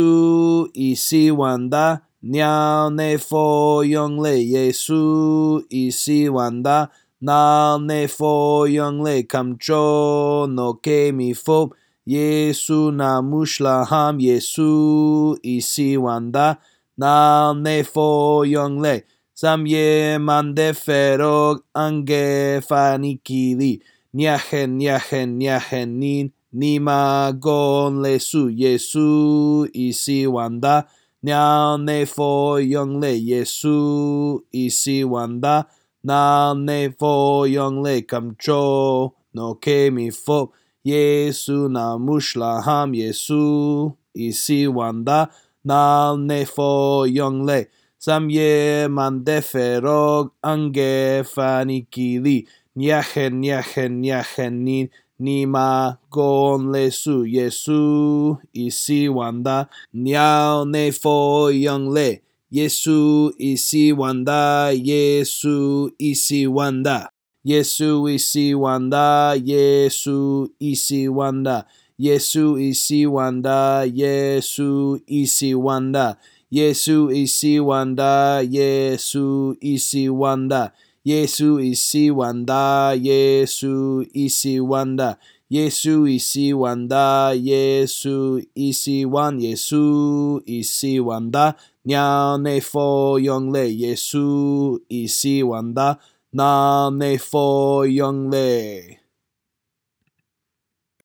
以希望的鸟内佛用嘞耶稣以希望的鸟内佛用嘞 come true no que mi fob Yesu na mushlaham Yesu i希望的鸟内佛用嘞 Sam ye mande ferog ange fanikili niahen ni magon lesu Yesu i希望的鸟内佛用嘞耶稣以希望的鸟内佛用嘞 come true no que mi fob Yesu na mushlaham Yesu i希望的鸟内佛用嘞 Sam ye mande ferog ange fanikili niahen ni magon lesu Yesu i希望的鸟内佛用嘞耶稣i希望的耶稣i希望的耶稣i希望的耶稣i希望的耶稣i希望的耶稣i希望的耶稣i希望的耶稣i希望的耶稣i希望的耶稣i希望的耶稣i希望的耶稣i希望耶稣i希望的鸟内佛用嘞耶稣i希望的鸟内佛用嘞